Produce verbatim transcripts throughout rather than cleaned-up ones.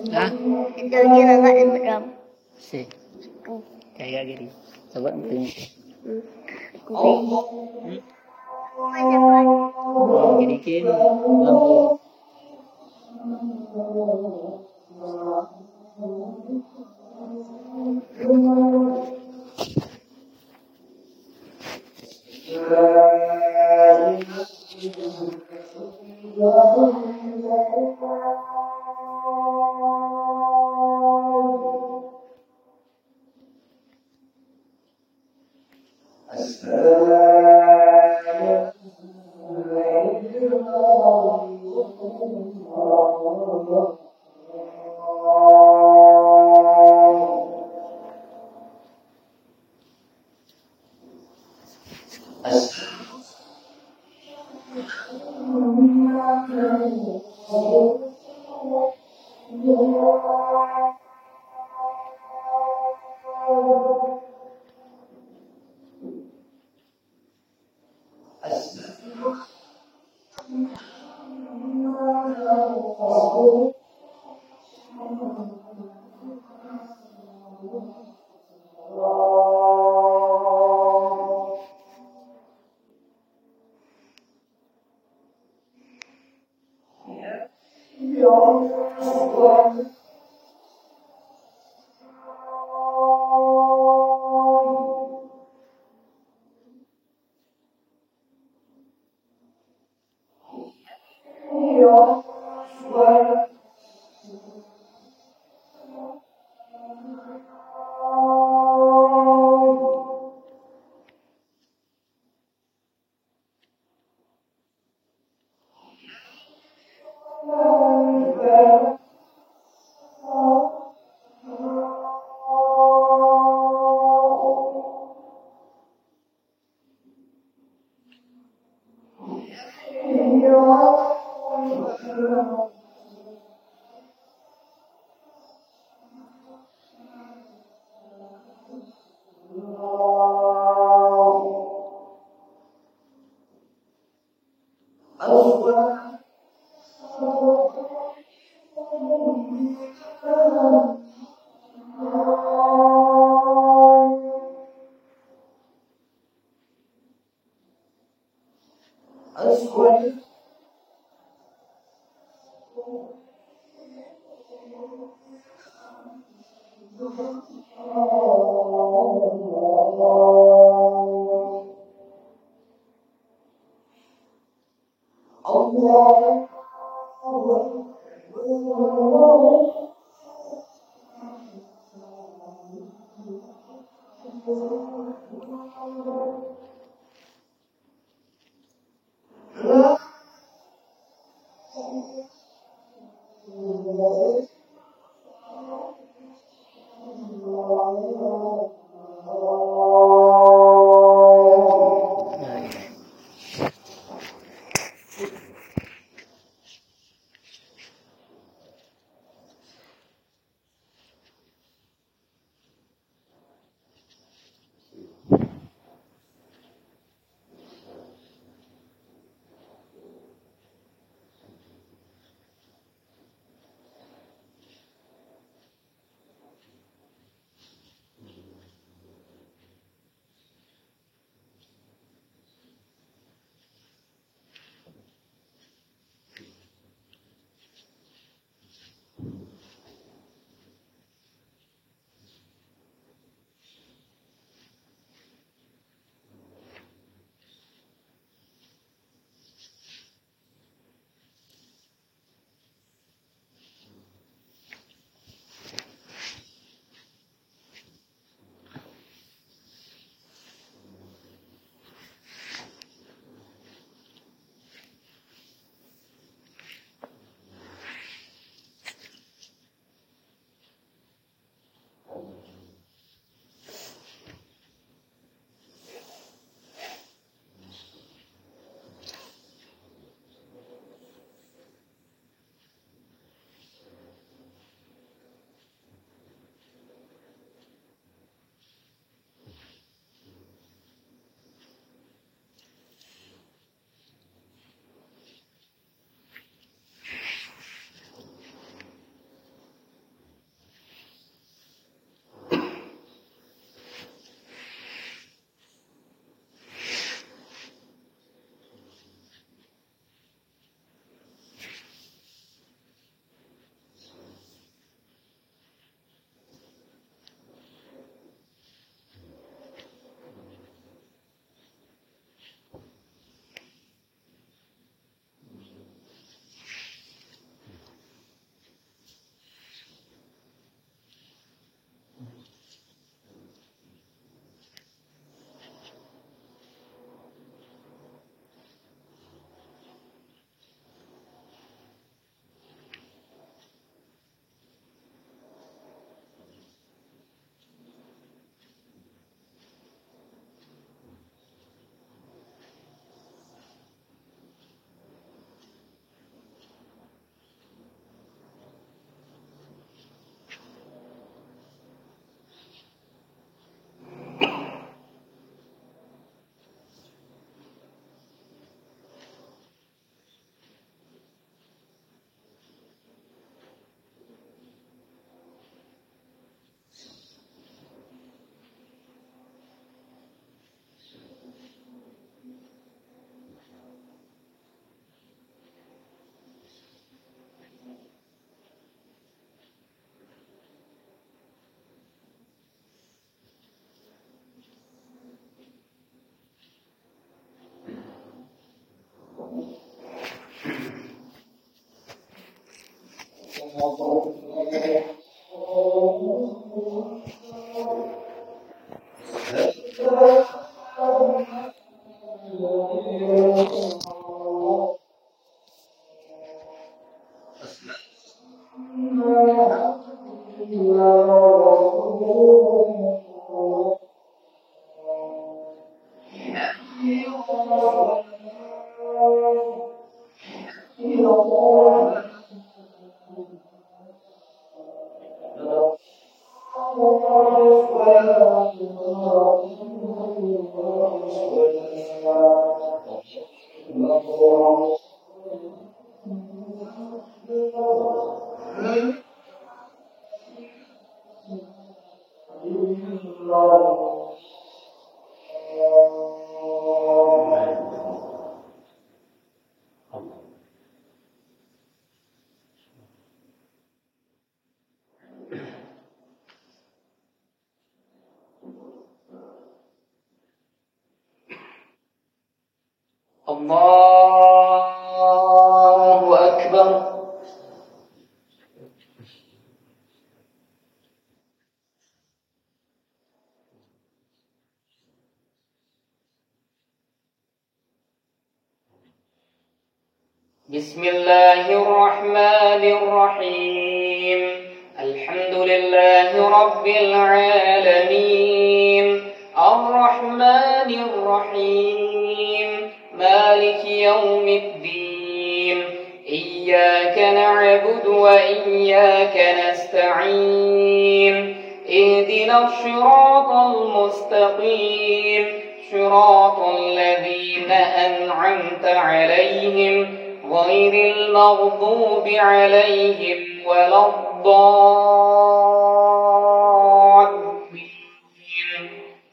Hah? Itu dia nggak dendam. Sih. Kayak gini. Coba mungkin. Oh. Hmm? Macam mana? Oh, gini kan lampu. الله أكبر. بسم الله الرحمن الرحيم. الحمد لله رب العالمين، الرحمن الرحيم، مالك يوم الدين، إياك نعبد وإياك نستعين، اهدنا الصراط المستقيم، صراط الذين أنعمت عليهم غير المغضوب عليهم ولا الضالين.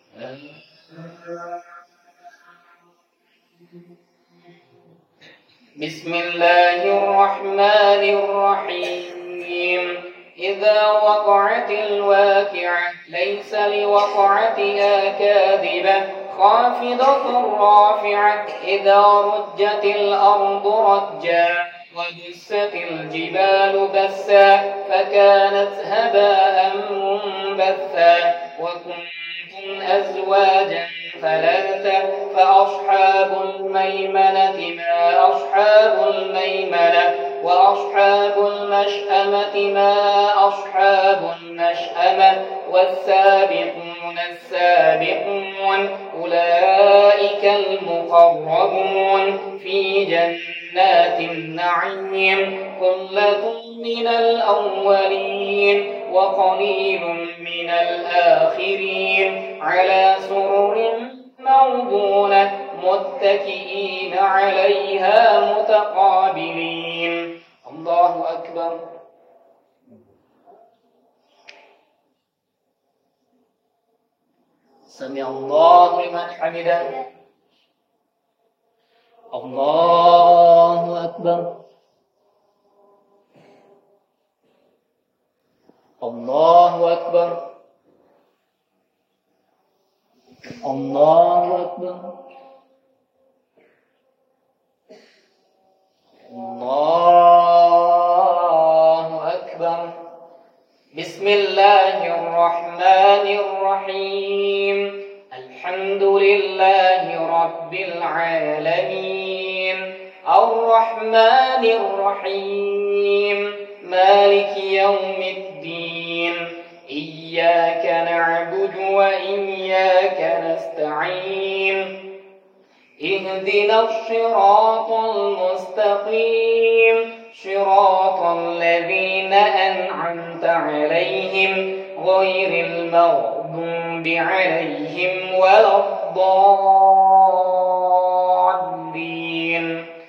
بسم الله الرحمن الرحيم. إذا وقعت الواقعة ليس لوقعتها كاذبة خافضة رافعة. إذا رجت الأرض رجا وبست الجبال بسا فكانت هباء منبثا وكنتم أزواجا ثلاثة فأصحاب الميمنة ما أصحاب الميمنة وأصحاب المشأمة ما أصحاب المشأمة والسابقون السابقون أولئك المقربون في جنات النعيم. ثلة من الأولين وقليل من الآخرين على سرر موضونة متكئين عليها متقابلين. الله أكبر. سمع الله لمن حمده. الله أكبر. الله أكبر. الله أكبر. الله أكبر. بسم الله الرحمن الرحيم. الحمد لله رب العالمين، الرحمن الرحيم، مالك يوم الدين، إياك نعبد وإياك نستعين، اهدنا الصراط المستقيم، صراط الذين أنعمت عليهم غير المغضوب عليهم ولا الضالين.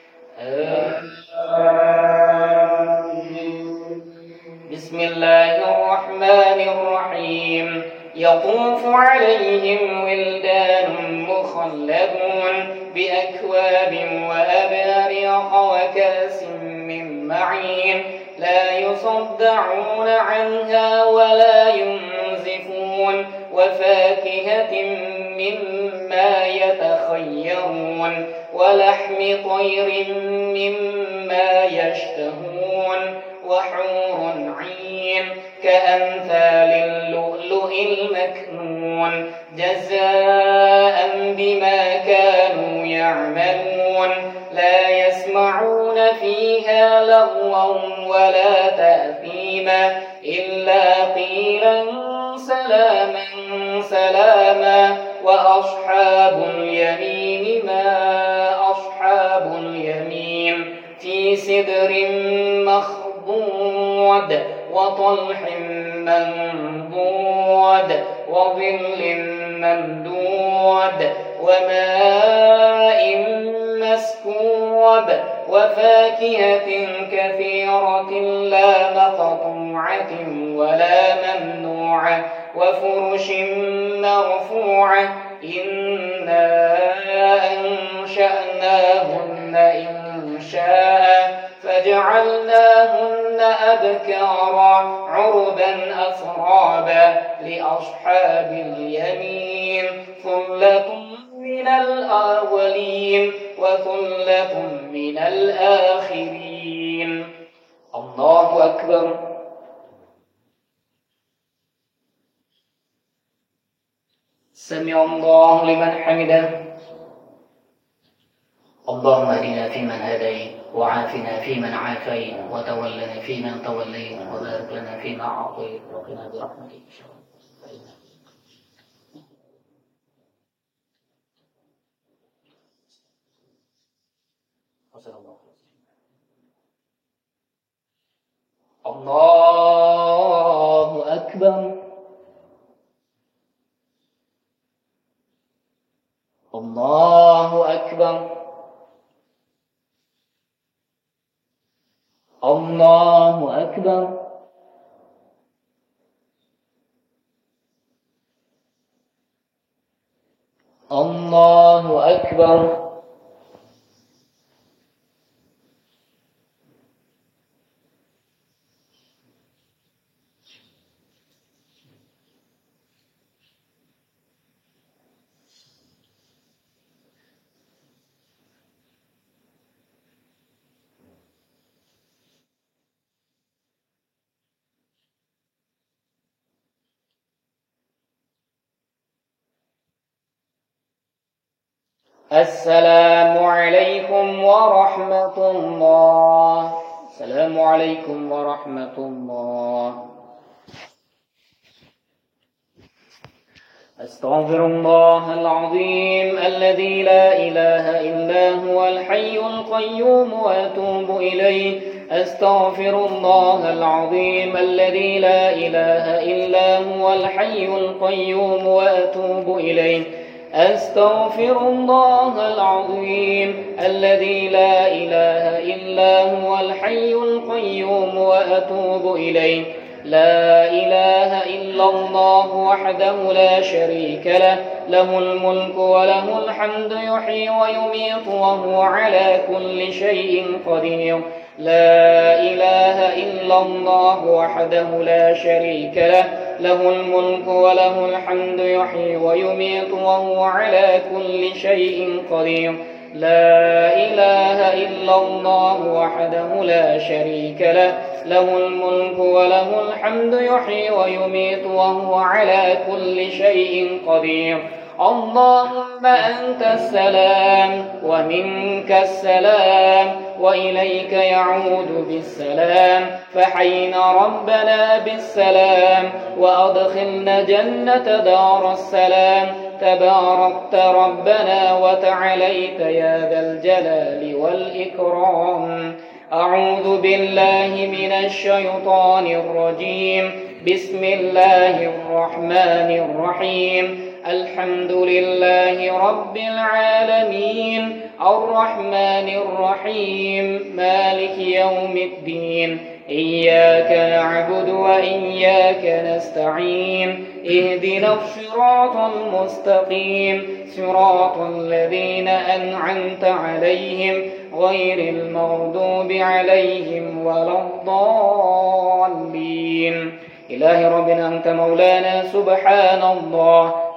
بسم الله الرحمن الرحيم. يطوف عليهم ولدان مخلدون بأكواب وأباريق وكأس من معين لا يصدعون عنها ولا ينزفون وفاكهة مما يتخيرون ولحم طير مما يشتهون وحور عين كأمثال اللؤلؤ المكنون جزاء بما كانوا يعملون لا يسمعون فيها لغوا ولا تأثيما إلا قيلا سلاما سلاما وأصحاب اليمين ما أصحاب اليمين في سدر مخضود وطلح منضود وظل ممدود وماء مسكوب وفاكهة كثيرة لا مقطوعة ولا ممنوعة وفرش مرفوعة إنا أنشأناهن إنشاء فجعلناهن أبكارا عربا أترابا لأصحاب اليمين ثلة من الأولين وثلة من الآخرين. الله أكبر. سمع الله لمن حمده. اللهم اهدنا فيمن هديت وعافنا فيمن عافيت وتولنا فيمن توليت وبارك لنا فيما أعطيت وقنا برحمتك شر الله أكبر. الله أكبر. الله أكبر. الله أكبر. السلام عليكم ورحمة الله. السلام عليكم ورحمة الله. أستغفر الله العظيم الذي لا إله إلا هو الحي القيوم وأتوب إليه. أستغفر الله العظيم الذي لا إله إلا هو الحي القيوم وأتوب إليه. أستغفر الله العظيم الذي لا إله إلا هو الحي القيوم وأتوب إليه. لا إله إلا الله وحده لا شريك له له الملك وله الحمد يحيي ويميت وهو على كل شيء قدير. لا إله إلا الله وحده لا شريك له له الملك وله الحمد يحيي ويميت وهو على كل شيء قدير. لا إله إلا الله وحده لا شريك له له الملك وله الحمد يحيي ويميت وهو على كل شيء قدير. اللهم أنت السلام ومنك السلام وإليك يعود بالسلام. فحينا ربنا بالسلام وأدخلنا جنة دار السلام. تباركت ربنا وتعاليت يا ذا الجلال والإكرام. أعوذ بالله من الشيطان الرجيم. بسم الله الرحمن الرحيم. الحمد لله رب العالمين الرحمن الرحيم مالك يوم الدين. إياك نعبد وإياك نستعين. اهدنا الصراط المستقيم صراط الذين أنعمت عليهم غير المغضوب عليهم ولا الضالين. إله ربنا أنت مولانا سبحان الله